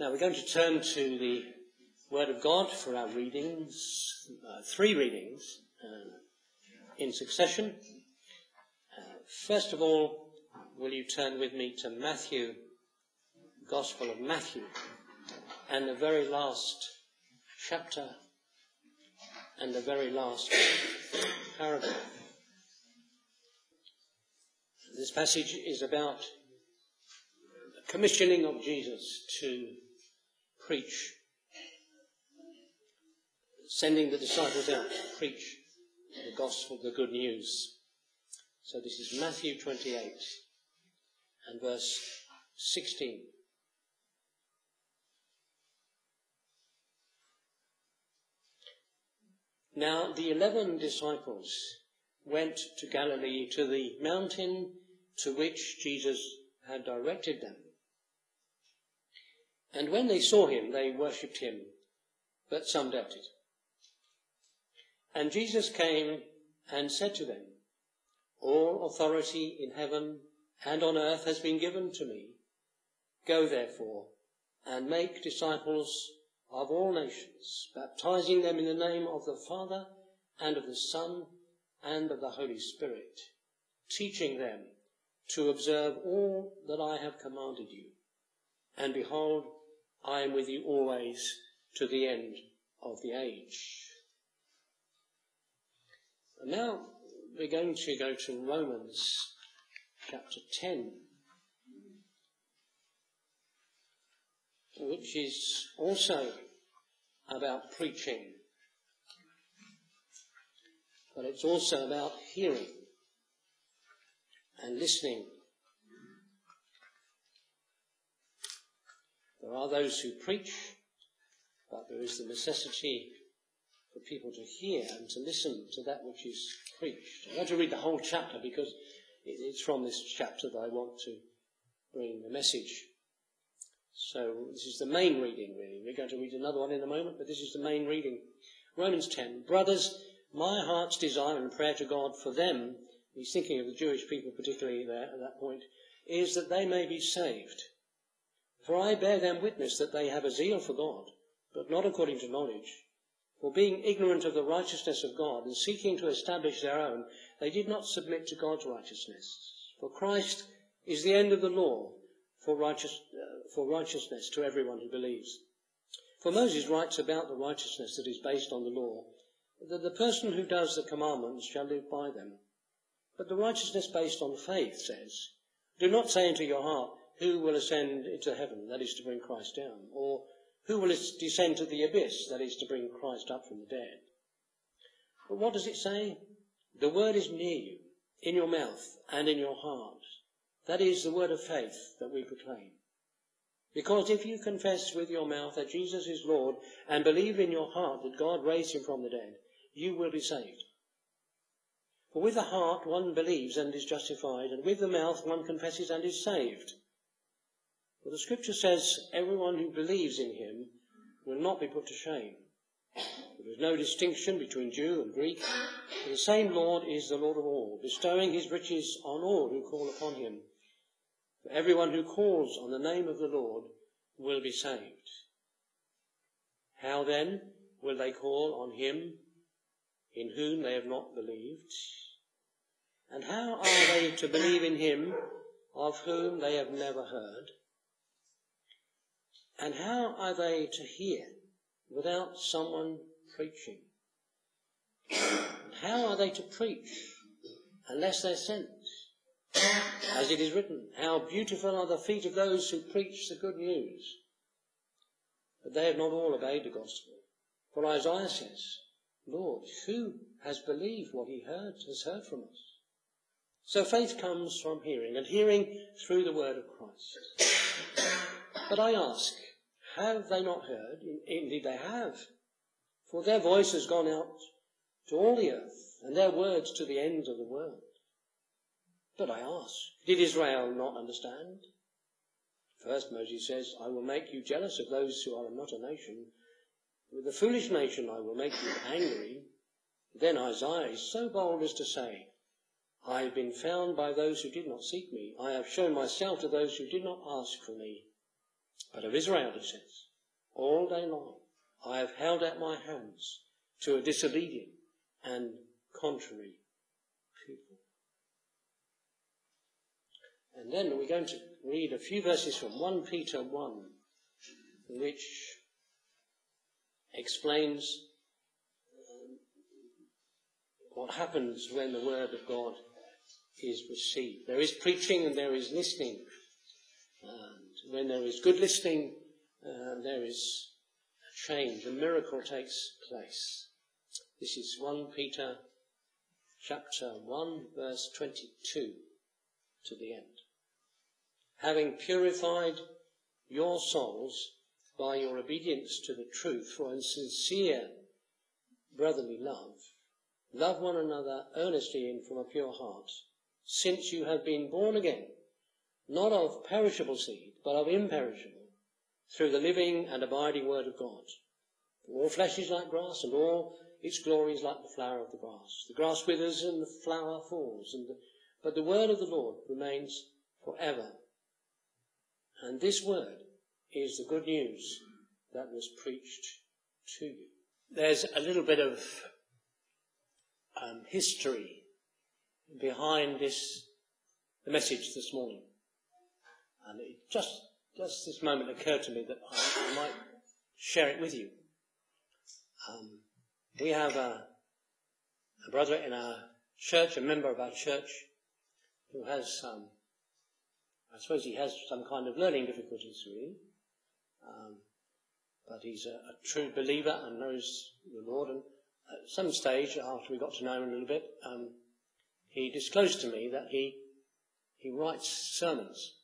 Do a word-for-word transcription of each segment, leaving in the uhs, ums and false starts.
Now we're going to turn to the Word of God for our readings, uh, three readings uh, in succession. Uh, first of all, will you turn with me to Matthew, Gospel of Matthew, and the very last chapter and the very last paragraph. This passage is about the commissioning of Jesus to preach, sending the disciples out to preach the gospel, the good news. So this is Matthew twenty-eight and verse sixteen. Now the eleven disciples went to Galilee, to the mountain to which Jesus had directed them. And when they saw him, they worshipped him, but some doubted. And Jesus came and said to them, "All authority in heaven and on earth has been given to me. Go therefore and make disciples of all nations, baptizing them in the name of the Father and of the Son and of the Holy Spirit, teaching them to observe all that I have commanded you. And behold, I am with you always to the end of the age." And now we're going to go to Romans chapter ten, which is also about preaching, but it's also about hearing and listening. There are those who preach, but there is the necessity for people to hear and to listen to that which is preached. I want to read the whole chapter because it's from this chapter that I want to bring the message. So this is the main reading, really. We're going to read another one in a moment, but this is the main reading. Romans ten. Brothers, my heart's desire and prayer to God for them, he's thinking of the Jewish people particularly there at that point, is that they may be saved. For I bear them witness that they have a zeal for God, but not according to knowledge. For being ignorant of the righteousness of God and seeking to establish their own, they did not submit to God's righteousness. For Christ is the end of the law for, righteous, uh, for righteousness to everyone who believes. For Moses writes about the righteousness that is based on the law, that the person who does the commandments shall live by them. But the righteousness based on faith says, "Do not say into your heart, who will ascend into heaven, that is to bring Christ down, or who will descend to the abyss, that is to bring Christ up from the dead." But what does it say? The word is near you, in your mouth and in your heart. That is the word of faith that we proclaim. Because if you confess with your mouth that Jesus is Lord and believe in your heart that God raised him from the dead, you will be saved. For with the heart one believes and is justified, and with the mouth one confesses and is saved. For the scripture says, everyone who believes in him will not be put to shame. There is no distinction between Jew and Greek. For the same Lord is the Lord of all, bestowing his riches on all who call upon him. For everyone who calls on the name of the Lord will be saved. How then will they call on him in whom they have not believed? And how are they to believe in him of whom they have never heard? And how are they to hear without someone preaching? How are they to preach unless they're sent? As it is written, how beautiful are the feet of those who preach the good news. But they have not all obeyed the gospel. For Isaiah says, Lord, who has believed what he heard, has heard from us? So faith comes from hearing, and hearing through the word of Christ. But I ask, have they not heard? Indeed they have. For their voice has gone out to all the earth, and their words to the ends of the world. But I ask, did Israel not understand? First Moses says, I will make you jealous of those who are not a nation. With the foolish nation I will make you angry. Then Isaiah is so bold as to say, I have been found by those who did not seek me. I have shown myself to those who did not ask for me. But of Israel, he says, all day long I have held out my hands to a disobedient and contrary people. And then we're going to read a few verses from First Peter one, which explains um, what happens when the word of God is received. There is preaching and there is listening. And when there is good listening, uh, there is a change, a miracle takes place. This is First Peter chapter one, verse twenty-two to the end. Having purified your souls by your obedience to the truth for a sincere brotherly love, love one another earnestly and from a pure heart, since you have been born again, not of perishable seed, but of imperishable, through the living and abiding word of God. All flesh is like grass, and all its glory is like the flower of the grass. The grass withers and the flower falls, and the, but the word of the Lord remains forever. And this word is the good news that was preached to you. There's a little bit of um, history behind this, the message this morning. And it just, just this moment occurred to me that I, I might share it with you. Um, we have a, a brother in our church, a member of our church, who has, um, I suppose he has some kind of learning difficulties, really. Um, but he's a, a true believer and knows the Lord. And at some stage, after we got to know him a little bit, um, he disclosed to me that he he writes sermons.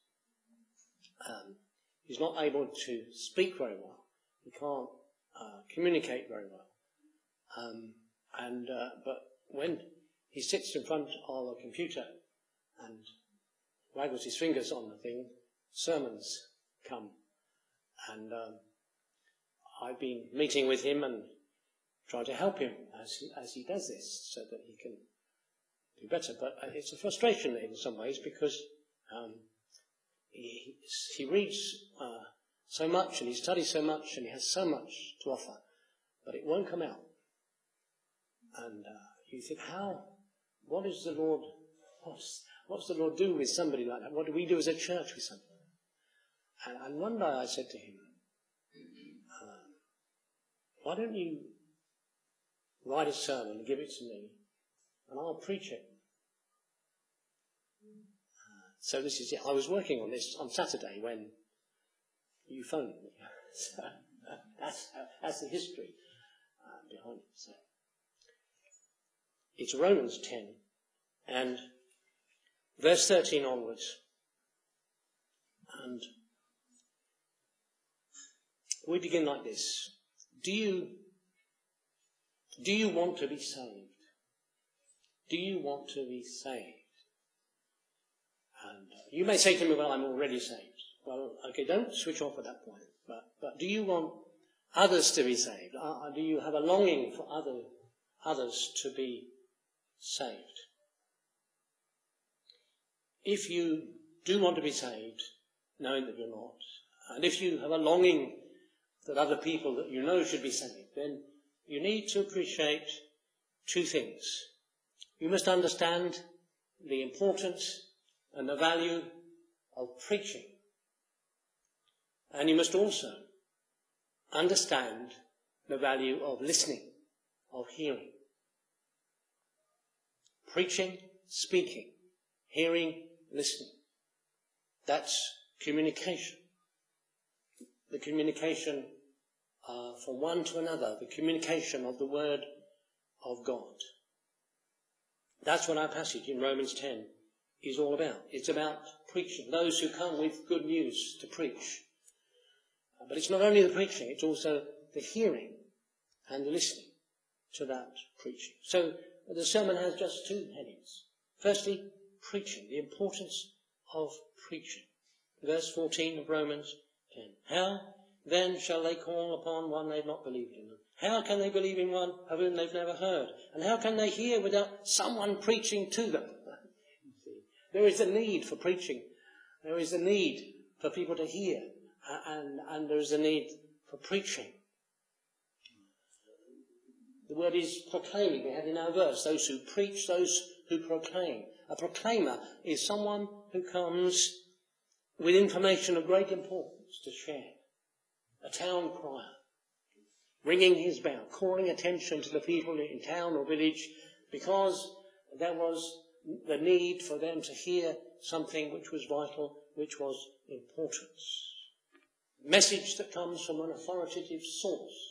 Um, he's not able to speak very well. He can't uh, communicate very well. Um, and uh, but when he sits in front of a computer and waggles his fingers on the thing, sermons come. And um, I've been meeting with him and trying to help him as he, as he does this, so that he can do better. But it's a frustration in some ways, because um, he, he reads uh, so much and he studies so much and he has so much to offer, but it won't come out. And uh, you think, how? What is the Lord? What's, what's the Lord do with somebody like that? What do we do as a church with somebody? And, and one day I said to him, uh, why don't you write a sermon and give it to me, and I'll preach it. Uh, so this is it. I was working on this on Saturday when you phoned me. So uh, that's, uh, that's the history uh, behind it. So it's Romans ten and verse thirteen onwards. And we begin like this. Do you, do you want to be saved? Do you want to be saved? And uh, you may say to me, well, I'm already saved. Well, okay, don't switch off at that point. But, but do you want others to be saved? Uh, do you have a longing for other, others to be saved? If you do want to be saved, knowing that you're not, and if you have a longing that other people that you know should be saved, then you need to appreciate two things. You must understand the importance and the value of preaching. And you must also understand the value of listening, of hearing. Preaching, speaking, hearing, listening. That's communication. The communication uh, from one to another, the communication of the Word of God. That's what our passage in Romans ten is all about. It's about preaching, those who come with good news to preach. Uh, but it's not only the preaching, it's also the hearing and the listening to that preaching. So the sermon has just two headings. Firstly, preaching, the importance of preaching. Verse fourteen of Romans ten. How then shall they call upon one they've not believed in? How can they believe in one of whom they've never heard? And how can they hear without someone preaching to them? There is a need for preaching. There is a need for people to hear and, and there is a need for preaching. The word is proclaiming. We have in our verse, those who preach, those who proclaim. A proclaimer is someone who comes with information of great importance to share. A town crier, ringing his bell, calling attention to the people in town or village, because there was the need for them to hear something which was vital, which was importance. Message that comes from an authoritative source.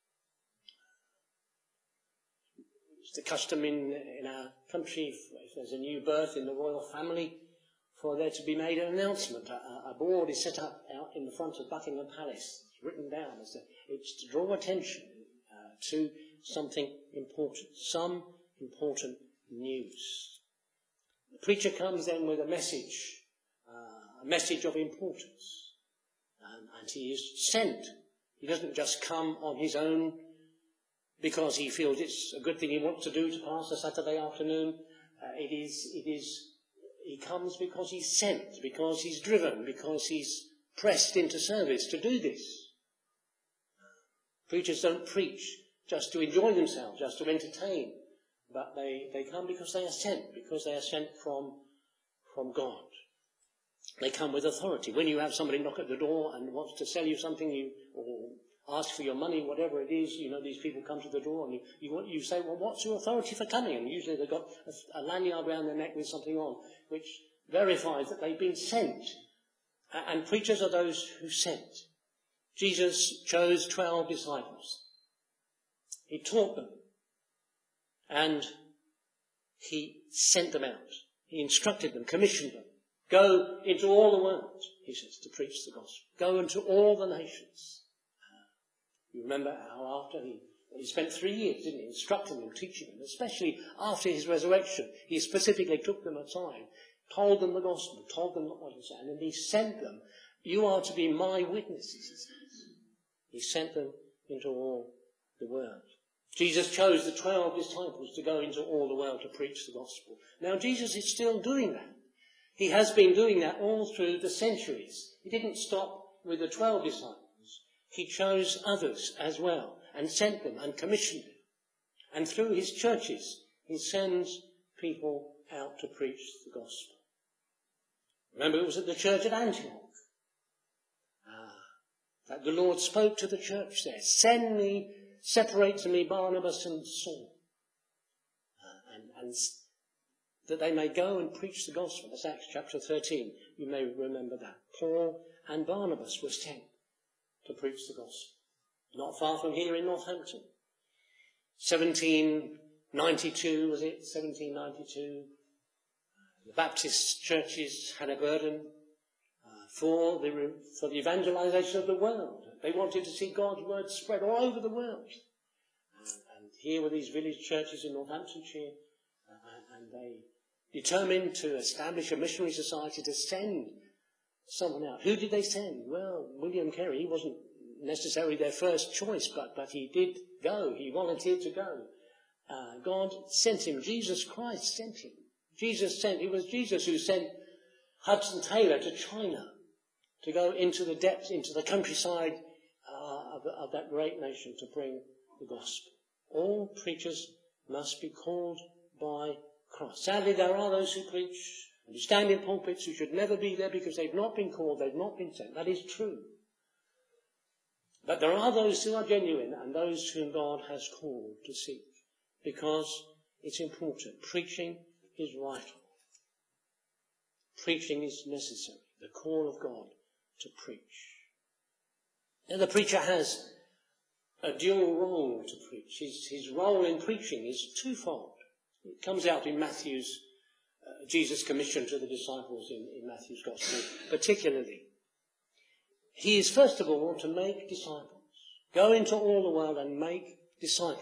It's the custom in, in our country, if, if there's a new birth in the royal family, for there to be made an announcement. A, a board is set up out in the front of Buckingham Palace. It's written down. It's, a, it's to draw attention uh, to something important, some important news. The preacher comes then with a message, uh, a message of importance, um, and he is sent. He doesn't just come on his own because he feels it's a good thing he wants to do to pass a Saturday afternoon. Uh, it is, it is, he comes because he's sent, because he's driven, because he's pressed into service to do this. Preachers don't preach just to enjoy themselves, just to entertain, but they, they come because they are sent, because they are sent from, from God. They come with authority. When you have somebody knock at the door and wants to sell you something, you, or ask for your money, whatever it is, you know, these people come to the door and you, you, you say, well, what's your authority for coming? And usually they've got a, a lanyard around their neck with something on, which verifies that they've been sent. And preachers are those who sent. Jesus chose twelve disciples. He taught them. And he sent them out. He instructed them, commissioned them. Go into all the world, he says, to preach the gospel. Go into all the nations. You remember how after he, he spent three years, didn't he, instructing them, teaching them, especially after his resurrection. He specifically took them aside, told them the gospel, told them what he said, and then he sent them. You are to be my witnesses, he says. He sent them into all the world. Jesus chose the twelve disciples to go into all the world to preach the gospel. Now Jesus is still doing that. He has been doing that all through the centuries. He didn't stop with the twelve disciples. He chose others as well and sent them and commissioned them. And through his churches, he sends people out to preach the gospel. Remember, it was at the church at Antioch ah, that the Lord spoke to the church there. Send me, separate to me Barnabas and Saul. Uh, and, and that they may go and preach the gospel. That's Acts chapter thirteen. You may remember that. Paul and Barnabas were sent to preach the gospel. Not far from here in Northampton. seventeen ninety-two, was it? seventeen ninety-two. The Baptist churches had a burden uh, for, the, for the evangelization of the world. They wanted to see God's word spread all over the world. Uh, and here were these village churches in Northamptonshire, uh, and they determined to establish a missionary society to send someone out. Who did they send? Well, William Carey, he wasn't necessarily their first choice, but, but he did go. He volunteered to go. Uh, God sent him. Jesus Christ sent him. Jesus sent, it was Jesus who sent Hudson Taylor to China to go into the depths, into the countryside uh, of, of that great nation to bring the gospel. All preachers must be called by Christ. Sadly, there are those who preach and who stand in pulpits who should never be there because they've not been called, they've not been sent. That is true. But there are those who are genuine and those whom God has called to seek, because it's important. Preaching is vital. Preaching is necessary. The call of God to preach. And the preacher has a dual role to preach. His, his role in preaching is twofold. It comes out in Matthew's, uh, Jesus' commission to the disciples in, in Matthew's Gospel, particularly. He is, first of all, to make disciples. Go into all the world and make disciples.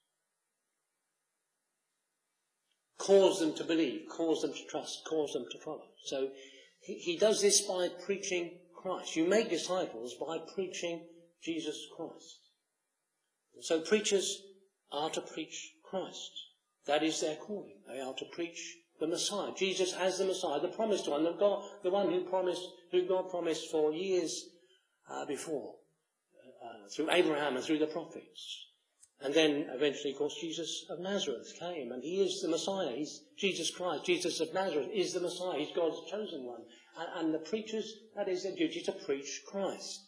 Cause them to believe, cause them to trust, cause them to follow. So he, he does this by preaching Christ. You make disciples by preaching Jesus Christ. And so preachers are to preach Christ. That is their calling. They are to preach the Messiah, Jesus as the Messiah, the promised one, the God, the one who promised, who God promised for years uh, before, uh, through Abraham and through the prophets. And then eventually, of course, Jesus of Nazareth came, and he is the Messiah. He's Jesus Christ. Jesus of Nazareth is the Messiah. He's God's chosen one. And, and the preachers, that is their duty, to preach Christ.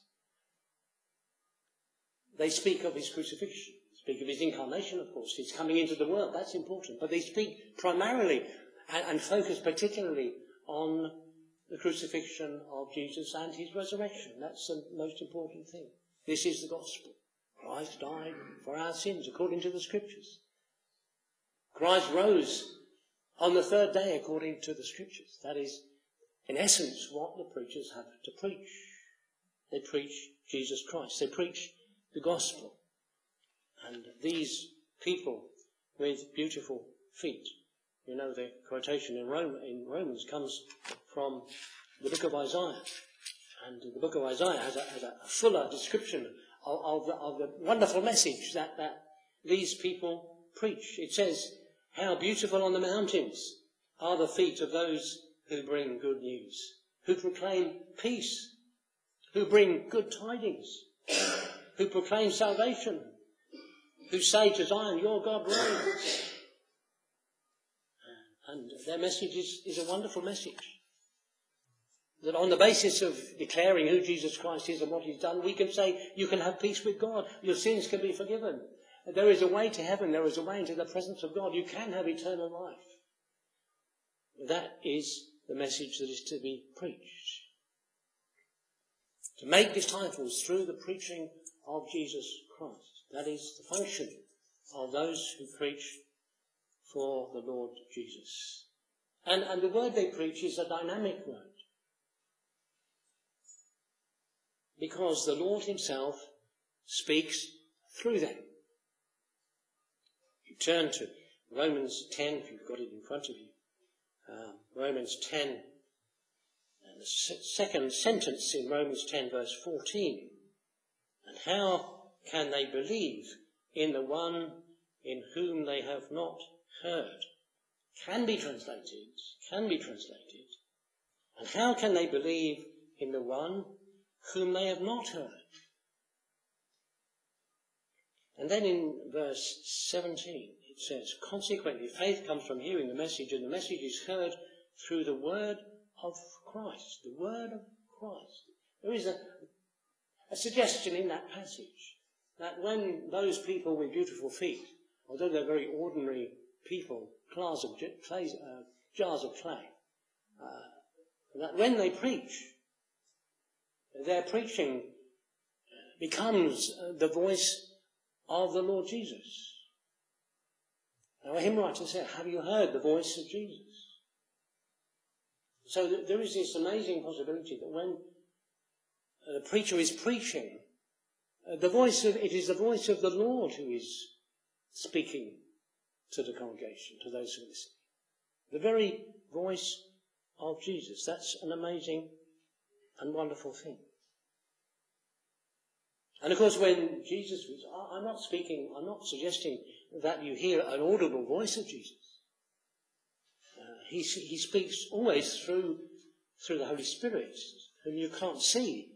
They speak of his crucifixion, speak of his incarnation, of course, his coming into the world. That's important. But they speak primarily and, and focus particularly on the crucifixion of Jesus and his resurrection. That's the most important thing. This is the gospel. Christ died for our sins, according to the Scriptures. Christ rose on the third day, according to the Scriptures. That is, in essence, what the preachers have to preach. They preach Jesus Christ. They preach the gospel. And these people with beautiful feet, you know, the quotation in, Rome, in Romans comes from the book of Isaiah. And the book of Isaiah has a, has a fuller description Of, of, the, of the wonderful message that, that these people preach. It says, how beautiful on the mountains are the feet of those who bring good news, who proclaim peace, who bring good tidings, who proclaim salvation, who say to Zion, your God reigns. And their message is, is a wonderful message. That on the basis of declaring who Jesus Christ is and what he's done, we can say you can have peace with God. Your sins can be forgiven. There is a way to heaven. There is a way into the presence of God. You can have eternal life. That is the message that is to be preached. To make disciples through the preaching of Jesus Christ. That is the function of those who preach for the Lord Jesus. And, and the word they preach is a dynamic word. Because the Lord himself speaks through them. You turn to Romans ten, if you've got it in front of you. Uh, Romans ten, and the second sentence in Romans ten, verse fourteen. And how can they believe in the one in whom they have not heard? Can be translated, can be translated. And how can they believe in the one whom they have not heard? And then in verse seventeen it says, consequently faith comes from hearing the message, and the message is heard through the word of Christ. The word of Christ. There is a, a suggestion in that passage that when those people with beautiful feet, although they're very ordinary people, jars of clay, uh, jars of clay, uh, that when they preach, their preaching becomes the voice of the Lord Jesus. Now, a hymn writer said, have you heard the voice of Jesus? So th- there is this amazing possibility that when the preacher is preaching, uh, the voice of, it is the voice of the Lord who is speaking to the congregation, to those who listen. The very voice of Jesus. That's an amazing and wonderful thing. And of course, when Jesus was, I'm not speaking, I'm not suggesting that you hear an audible voice of Jesus. Uh, he, he speaks always through, through the Holy Spirit, whom you can't see.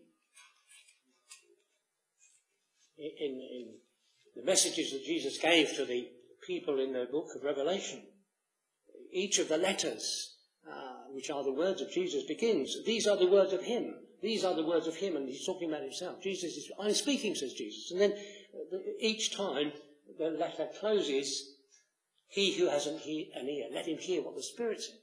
In, in the messages that Jesus gave to the people in the book of Revelation, each of the letters, uh, which are the words of Jesus, begins, these are the words of him. These are the words of him, and he's talking about himself. Jesus is, I'm speaking, says Jesus. And then each time the letter closes, he who has an ear, let him hear what the Spirit says.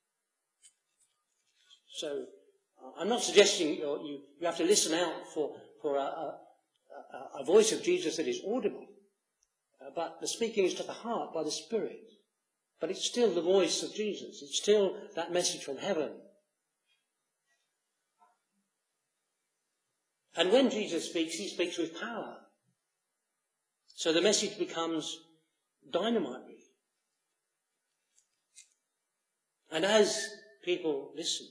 So uh, I'm not suggesting you, know, you you have to listen out for, for a, a, a voice of Jesus that is audible. Uh, but the speaking is to the heart by the Spirit. But it's still the voice of Jesus. It's still that message from heaven. And when Jesus speaks, he speaks with power. So the message becomes dynamite, really. And as people listen,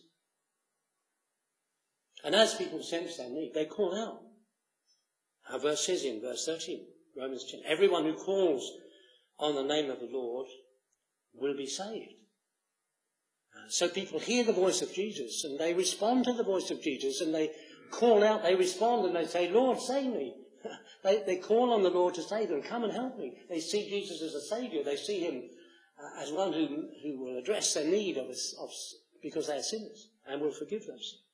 and as people sense their need, they call out. Our verse says in verse thirteen, Romans ten, everyone who calls on the name of the Lord will be saved. So people hear the voice of Jesus, and they respond to the voice of Jesus, and they call out, they respond and they say, Lord, save me. they, they call on the Lord to save them. Come and help me. They see Jesus as a saviour. They see him uh, as one who, who will address their need of, of because they are sinners and will forgive those sins.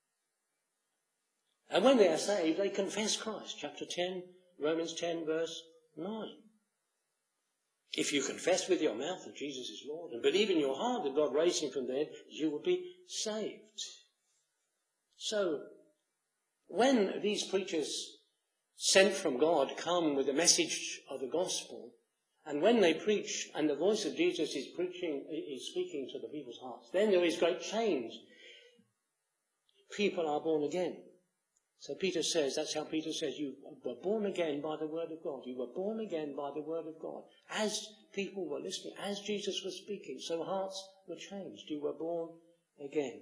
And when they are saved, they confess Christ. Chapter ten, Romans ten, verse nine. If you confess with your mouth that Jesus is Lord and believe in your heart that God raised him from the dead, you will be saved. So, when these preachers sent from God come with the message of the gospel, and when they preach and the voice of Jesus is preaching, is speaking to the people's hearts, then there is great change. People are born again. So Peter says, that's how Peter says, you were born again by the word of God. You were born again by the word of God. As people were listening, as Jesus was speaking, so hearts were changed. You were born again.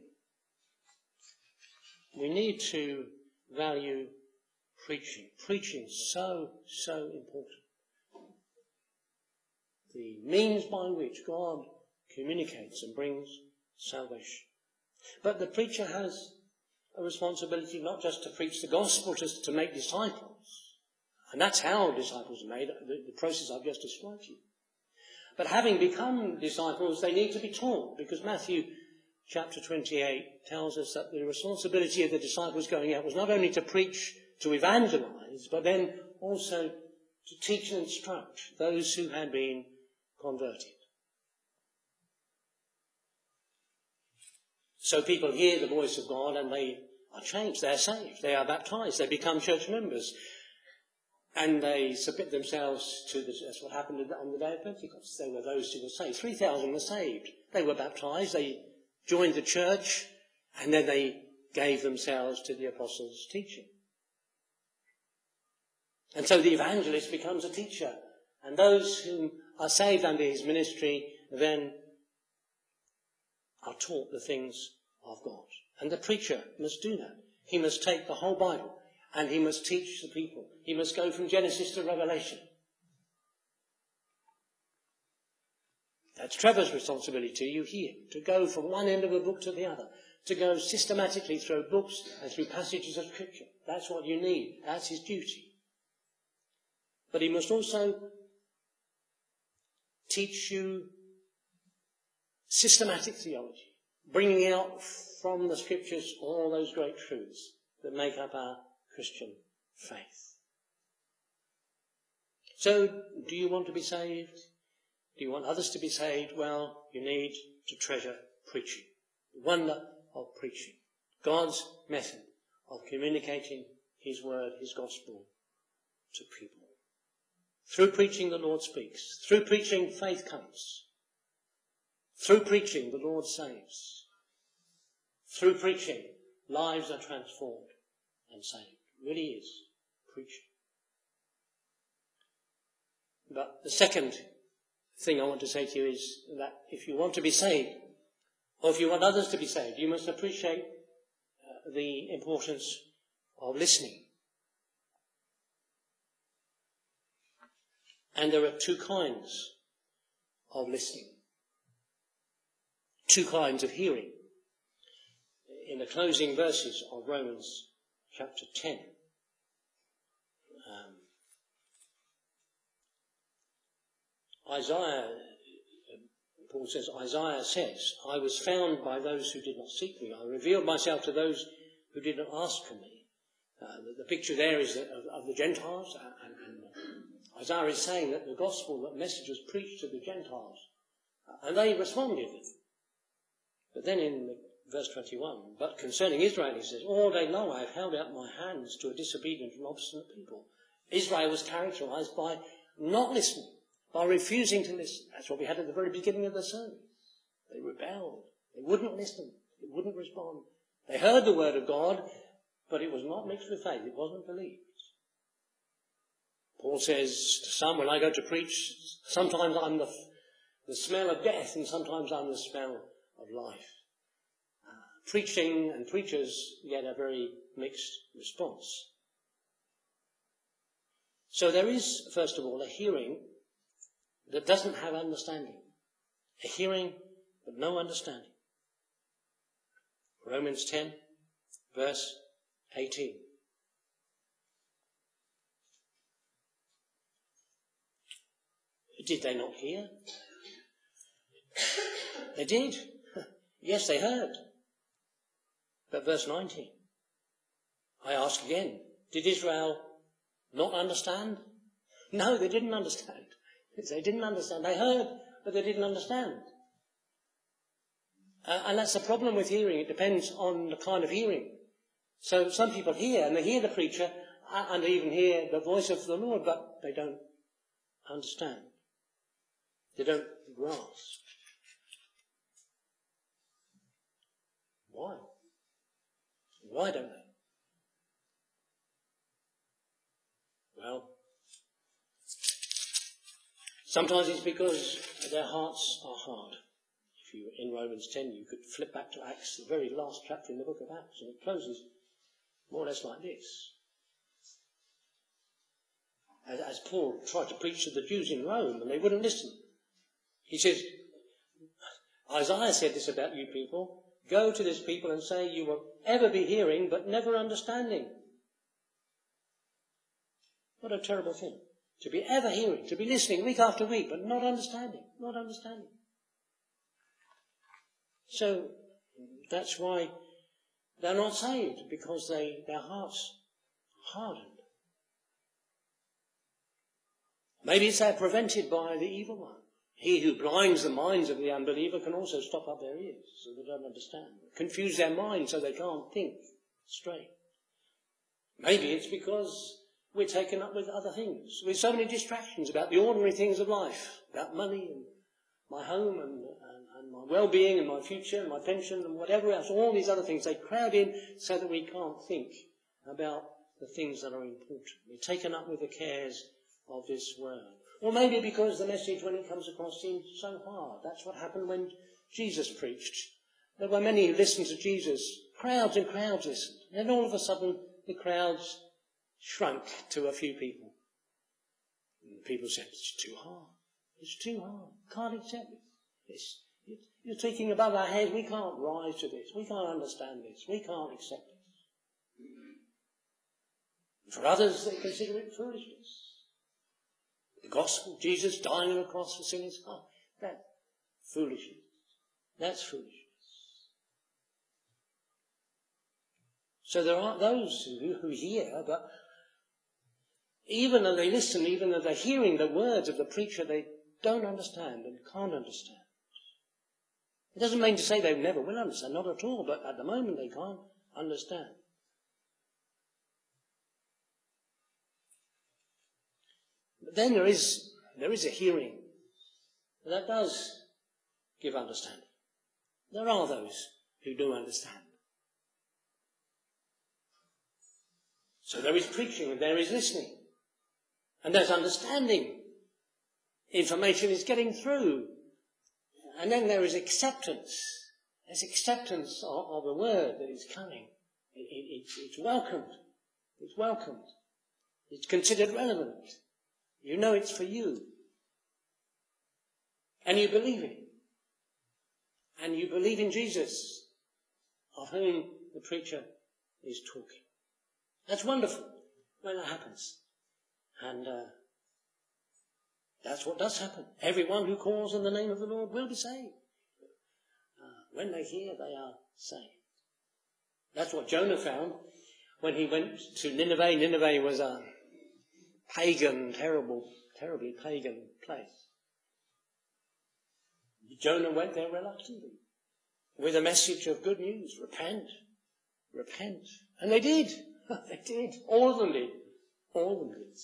We need to value preaching. Preaching so, so important. The means by which God communicates and brings salvation. But the preacher has a responsibility not just to preach the gospel, just to make disciples. And that's how disciples are made, the, the process I've just described to you. But having become disciples, they need to be taught, because Matthew chapter twenty-eight tells us that the responsibility of the disciples going out was not only to preach, to evangelize, but then also to teach and instruct those who had been converted. So people hear the voice of God and they are changed, they are saved, they are baptized, they become church members. And they submit themselves to this. That's what happened on the day of Pentecost. There were those who were saved. three thousand were saved. They were baptized, they joined the church, and then they gave themselves to the apostles' teaching. And so the evangelist becomes a teacher. And those who are saved under his ministry then are taught the things of God. And the preacher must do that. He must take the whole Bible and he must teach the people. He must go from Genesis to Revelation. That's Trevor's responsibility to you here, to go from one end of a book to the other, to go systematically through books and through passages of Scripture. That's what you need. That's his duty. But he must also teach you systematic theology, bringing out from the Scriptures all those great truths that make up our Christian faith. So, do you want to be saved? Do you want others to be saved? Well, you need to treasure preaching. The wonder of preaching. God's method of communicating his word, his gospel to people. Through preaching, the Lord speaks. Through preaching, faith comes. Through preaching, the Lord saves. Through preaching, lives are transformed and saved. It really is preaching. But the second thing I want to say to you is that if you want to be saved, or if you want others to be saved, you must appreciate uh, the importance of listening. And there are two kinds of listening. Two kinds of hearing. In the closing verses of Romans chapter ten, um, Isaiah, Paul says, Isaiah says, I was found by those who did not seek me. I revealed myself to those who did not ask for me. Uh, the, the picture there is of, of the Gentiles, and, and Isaiah is saying that the gospel, that message was preached to the Gentiles, uh, and they responded. But then in verse twenty-one, but concerning Israel, he says, all day long I have held out my hands to a disobedient and obstinate people. Israel was characterized by not listening, by refusing to listen. That's what we had at the very beginning of the sermon. They rebelled. They wouldn't listen. They wouldn't respond. They heard the word of God, but it was not mixed with faith. It wasn't believed. Paul says to some, when I go to preach, sometimes I'm the, the smell of death and sometimes I'm the smell of life. Uh, preaching and preachers get a very mixed response. So there is, first of all, a hearing that doesn't have understanding. A hearing but no understanding. Romans ten, verse eighteen. Did they not hear? They did. Yes, they heard. But verse nineteen, I ask again, did Israel not understand? No, they didn't understand. They didn't understand. They heard, but they didn't understand. Uh, and that's the problem with hearing. It depends on the kind of hearing. So some people hear, and they hear the preacher, and they even hear the voice of the Lord, but they don't understand. They don't grasp. Why? Why don't they? Well, sometimes it's because their hearts are hard. If you were in Romans ten, you could flip back to Acts, the very last chapter in the book of Acts, and it closes more or less like this. As, as Paul tried to preach to the Jews in Rome, and they wouldn't listen. He says, Isaiah said this about you people, go to this people and say you will ever be hearing but never understanding. What a terrible thing. To be ever hearing, to be listening week after week, but not understanding, not understanding. So that's why they're not saved, because they their hearts are hardened. Maybe it's they're prevented by the evil one. He who blinds the minds of the unbeliever can also stop up their ears so they don't understand. Confuse their minds so they can't think straight. Maybe it's because we're taken up with other things, with so many distractions about the ordinary things of life, about money and my home and, and, and my well-being and my future and my pension and whatever else, all these other things. They crowd in so that we can't think about the things that are important. We're taken up with the cares of this world. Or maybe because the message, when it comes across, seems so hard. That's what happened when Jesus preached. There were many who listened to Jesus. Crowds and crowds listened. And then all of a sudden, the crowds shrunk to a few people. And people said, it's too hard. It's too hard. Can't accept it. It's, it. You're taking above our head. We can't rise to this. We can't understand this. We can't accept this. For others, they consider it foolishness. The gospel, Jesus dying on the cross for sinners, oh, that's foolishness. That's foolishness. So there are those who, who hear, but even though they listen, even though they're hearing the words of the preacher, they don't understand and can't understand. It doesn't mean to say they never will understand, not at all, but at the moment they can't understand. But then there is, there is a hearing that does give understanding. There are those who do understand. So there is preaching and there is listening. And there's understanding. Information is getting through. And then there is acceptance. There's acceptance of, of the word that is coming. It, it, it's, it's welcomed. It's welcomed. It's considered relevant. You know it's for you. And you believe it. And you believe in Jesus, of whom the preacher is talking. That's wonderful when that happens. And uh, that's what does happen. Everyone who calls on the name of the Lord will be saved. Uh, when they hear, they are saved. That's what Jonah found when he went to Nineveh. Nineveh was a pagan, terrible, terribly pagan place. Jonah went there reluctantly with a message of good news. Repent. Repent. And they did. They did. All of them did. All of them did.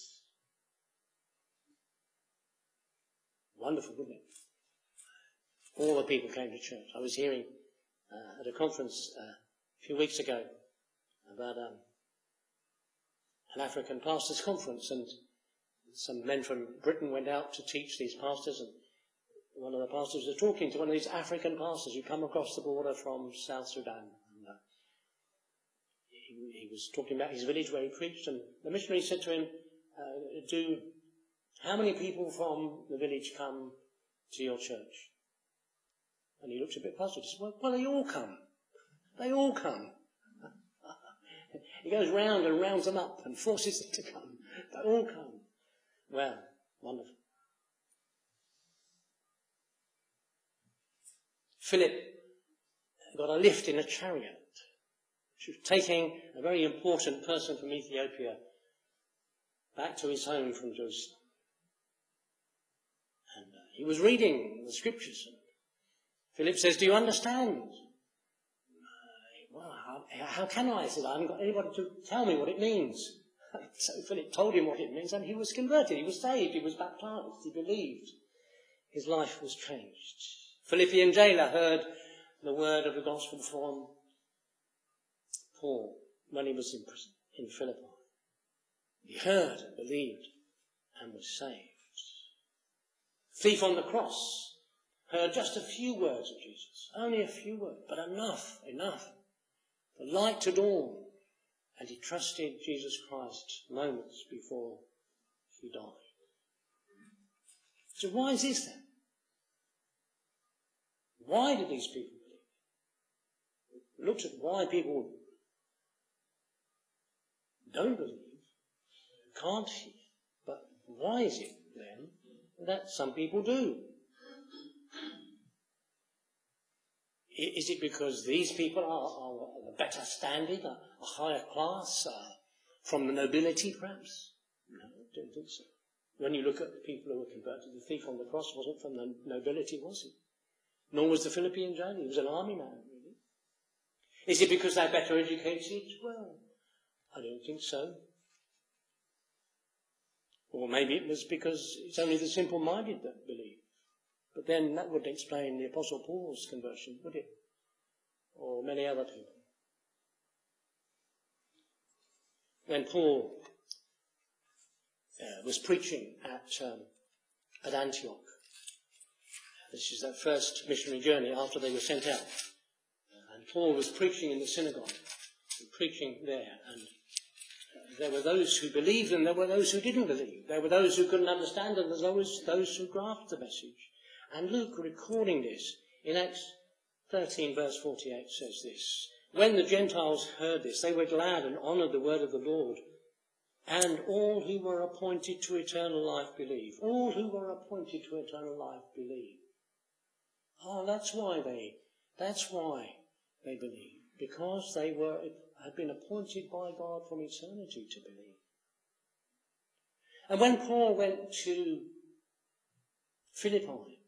Wonderful, wasn't it? All the people came to church. I was hearing uh, at a conference uh, a few weeks ago about um, an African pastors' conference, and some men from Britain went out to teach these pastors, and one of the pastors was talking to one of these African pastors who come across the border from South Sudan. And, uh, he, he was talking about his village where he preached, and the missionary said to him, uh, do, how many people from the village come to your church? And he looked a bit puzzled. He said, well, well, they all come. They all come. He goes round and rounds them up and forces them to come. They all come. Well, wonderful. Philip got a lift in a chariot. She was taking a very important person from Ethiopia back to his home from Jerusalem. And uh, he was reading the scriptures. And Philip says, do you understand? Uh, well, how, how can I? I said, I haven't got anybody to tell me what it means. So Philip told him what it means, and he was converted. He was saved. He was baptized. He believed. His life was changed. Philippian jailer heard the word of the gospel from Paul when he was in prison in Philippi. He heard, believed, and was saved. Thief on the cross heard just a few words of Jesus, only a few words, but enough, enough, for light to dawn, and he trusted Jesus Christ moments before he died. So why is this then? Why do these people believe? We looked at why people don't believe, can't hear, but why is it then that some people do? Is it because these people are, are a better standing, a, a higher class, uh, from the nobility perhaps? No, I don't think so. When you look at the people who were converted, the thief on the cross wasn't from the nobility, was he? Nor was the Philippian jailer. He was an army man, really. Is it because they're better educated? Well, I don't think so. Or maybe it was because it's only the simple-minded that believe. But then that would explain the Apostle Paul's conversion, would it? Or many other people. When Paul uh, was preaching at, um, at Antioch, this is that first missionary journey after they were sent out, and Paul was preaching in the synagogue, and preaching there, and there were those who believed and there were those who didn't believe. There were those who couldn't understand and there were those who grasped the message. And Luke, recording this, in Acts thirteen verse forty-eight says this: when the Gentiles heard this, they were glad and honoured the word of the Lord. And all who were appointed to eternal life believed. All who were appointed to eternal life believed. Oh, that's why they, that's why they believed. Because they were had been appointed by God from eternity to believe. And when Paul went to Philippi,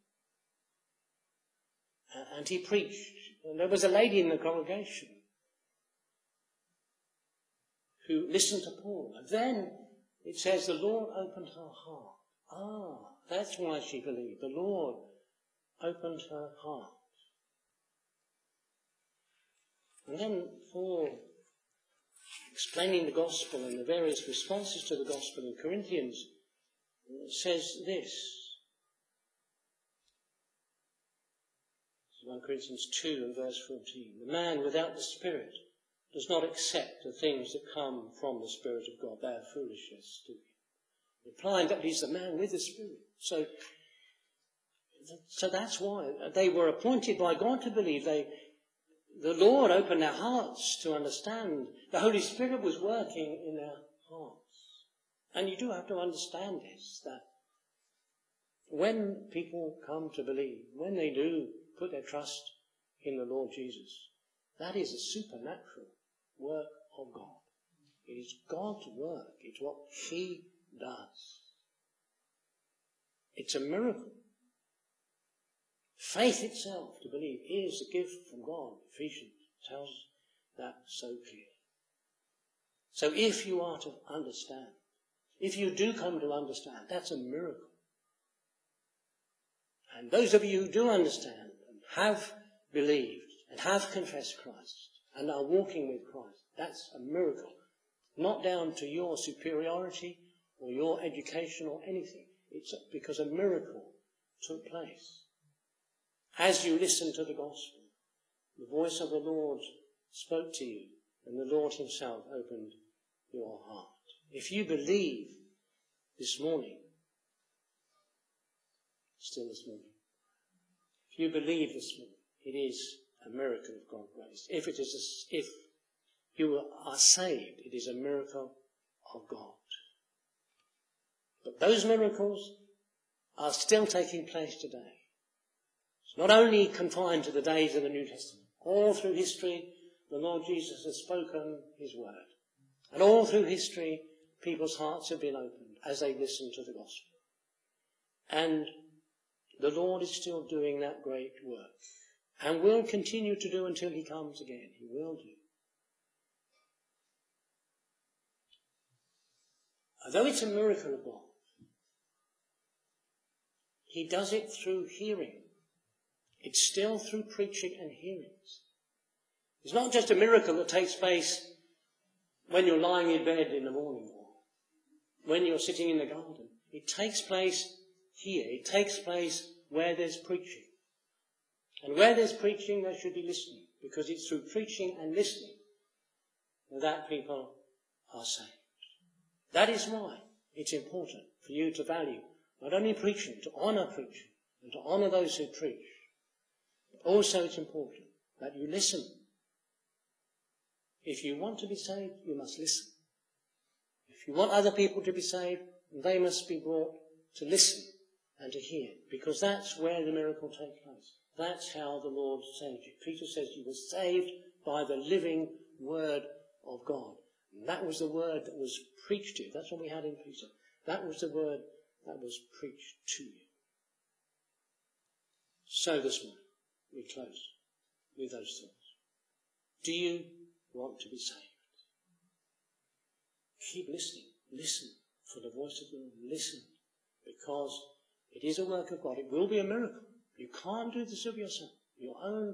and he preached, and there was a lady in the congregation who listened to Paul. And then it says the Lord opened her heart. Ah, that's why she believed. The Lord opened her heart. And then Paul, explaining the gospel and the various responses to the gospel in Corinthians, says this. First Corinthians two and verse fourteen. The man without the Spirit does not accept the things that come from the Spirit of God. They are foolishness to him. Implying that he's the man with the Spirit. So, so that's why they were appointed by God to believe. They, the Lord opened their hearts to understand. The Holy Spirit was working in their hearts. And you do have to understand this, that when people come to believe, when they do put their trust in the Lord Jesus, that is a supernatural work of God. It is God's work. It's what he does. It's a miracle. Faith itself, to believe, is a gift from God. Ephesians tells us that so clearly. So if you are to understand, if you do come to understand, that's a miracle. And those of you who do understand and have believed and have confessed Christ and are walking with Christ, that's a miracle. Not down to your superiority or your education or anything. It's because a miracle took place. As you listened to the gospel, the voice of the Lord spoke to you, and the Lord himself opened your heart. If you believe this morning, still this morning, if you believe this morning, it is a miracle of God's grace. If it is, a, if you are saved. It is a miracle of God. But those miracles are still taking place today. It's not only confined to the days of the New Testament. All through history, the Lord Jesus has spoken his word. And all through history, people's hearts have been opened as they listen to the gospel. And the Lord is still doing that great work and will continue to do until he comes again. He will do. Although it's a miracle of God, he does it through hearing. It's still through preaching and hearings. It's not just a miracle that takes place when you're lying in bed in the morning or when you're sitting in the garden. It takes place here. It takes place where there's preaching. And where there's preaching, there should be listening, because it's through preaching and listening that people are saved. That is why it's important for you to value not only preaching, to honour preaching, and to honour those who preach, but also it's important that you listen. If you want to be saved, you must listen. If you want other people to be saved, they must be brought to listen and to hear, because that's where the miracle takes place. That's how the Lord saved you. Peter says you were saved by the living word of God. And that was the word that was preached to you. That's what we had in Peter. That was the word that was preached to you. So this morning, we close with those thoughts. Do you want to be saved? Keep listening. Listen for the voice of God. Listen, because it is a work of God. It will be a miracle. You can't do this of yourself. Your own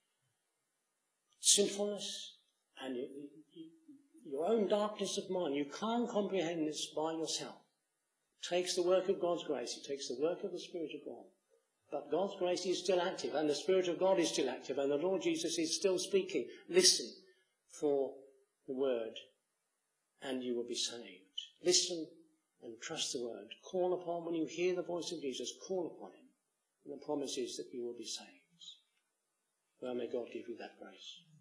sinfulness and your, your own darkness of mind. You can't comprehend this by yourself. It takes the work of God's grace. It takes the work of the Spirit of God. But God's grace is still active, and the Spirit of God is still active, and the Lord Jesus is still speaking. Listen for the word, and you will be saved. Listen and trust the word. Call upon, when you hear the voice of Jesus, call upon him. And the promise is that you will be saved. Well, may God give you that grace.